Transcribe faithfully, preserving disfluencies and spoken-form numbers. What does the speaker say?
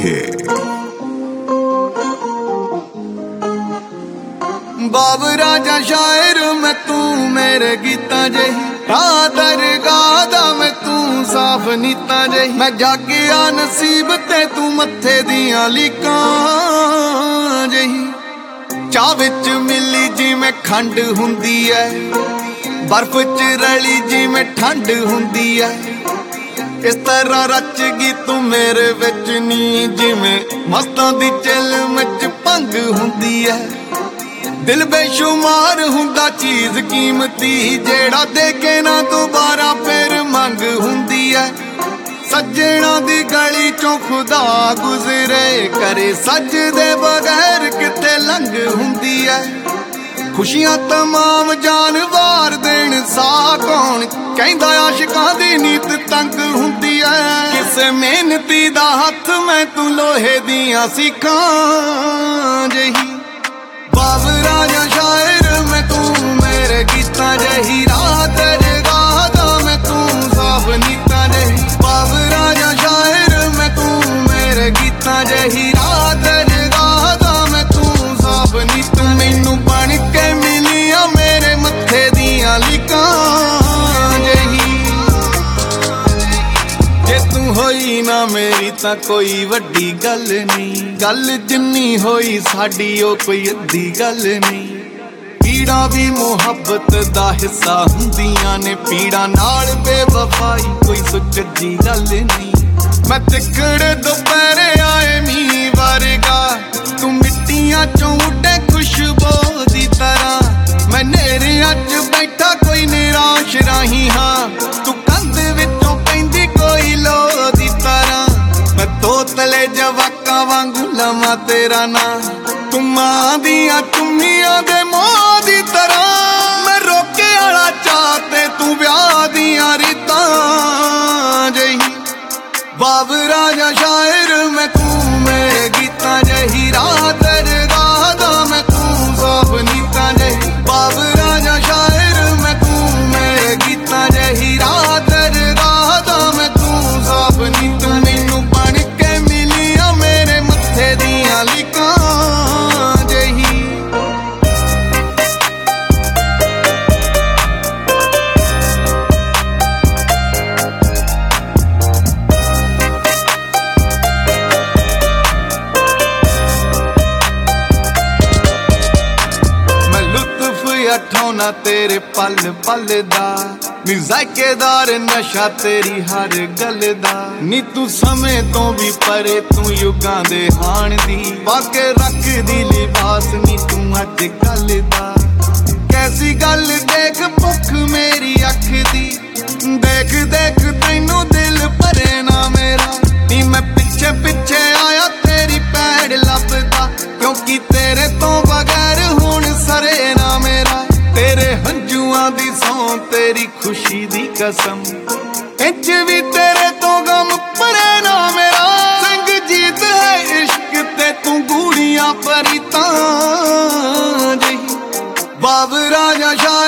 बाब राजा शायर मैं तू मेरे गीता जही रात दरगाह मैं तू साफ नीता जही मैं जागिया नसीब ते तू मत्थे दियां लीकां जही चाह विच मिली जिवें खंड हुंदी है बर्फ च रली जिवें ठंड हुंदी है इस तरह रच गई तू मेरे विच नी जिवें मस्तां दी चिलम च भंग हुंदी है दिल बेशुमार हुंदा चीज कीमती जेड़ा देखे ना दोबारा फिर मंग हुंदी है सज्जणा दी गली चों खुदा गुजरे करे सज दे बगैर किते लंघ हुंदी है खुशियां तमाम जानवार देन सा कौन कहंदा आशिकां दी नीत तंग हुंदी है किसे मेहनती दा हथ मैं तू लोहे दियां सीखां जही बाब राजा शायर मैं तू मेरे गीता जही रात दरगाह मैं तू साफ नीता जही बाब राजा शायर मैं तू मेरे गीता जही रात दरगाह मैं तू साफ नीता मैनू बन के मिलिया मेरे मत्थे दियां लीकां जही जे तू होई ना मेरी तां कोई वड्डी गल नहीं गल जिन्नी होई साडी ओ कोई अद्धी गल नहीं पीड़ा भी मुहब्बत दा हिस्सा हुंदियां ने पीड़ा नाल बेवफाई कोई सुचजी गल नहीं मैं तिकड़े दोपहरे आए मीं वर्गा तू मिट्टियां चों उड्डे खुशबू दी तरह मैं नेरियां च बैठा कोई निराश रही हाँ तू कंध विचों पैंदी कोई लो दी तरह मैं तोतले जवाका वांगू लवा तेरा ना तू मां दियां चुम्मियां दे मोह दी तरह मैं रोके आला चाहते तू ब्याह दियां रीतां जही बाब राजा शायर मैं तू मेरे गीता जही रात दरगाह मैं तू साफ नीता जही बाब राजा शायर मैं तू मेरे गीता जही रात दरगाह मैं तू साफ नीता मैनू बन के मिलिया मेरे मत्थे दियां लीकां जही ठौना तेरे पल पल दा नी ज़ायकेदार नशा तेरी हर गल दा नी तू समय तो भी परे तू युगां दे हाण दी पाके रख दी लिबास नी तू अज कल दा कैसी गल देख भुख मेरी अख दी देख देख तैनू दिल भरे ना मेरा नी मैं पिछे पिछे आया तेरी पैड़ लभदा क्योंकि तेरे तो बगैर हुण सरे ना मेरा तेरे हंजुआं दी सौं तेरी खुशी दी कसम इंच भी तेरे तो गम परे ना मेरा संग जीत है इश्क ते तू गूड़ियां परीतां जही बाब राजा शाह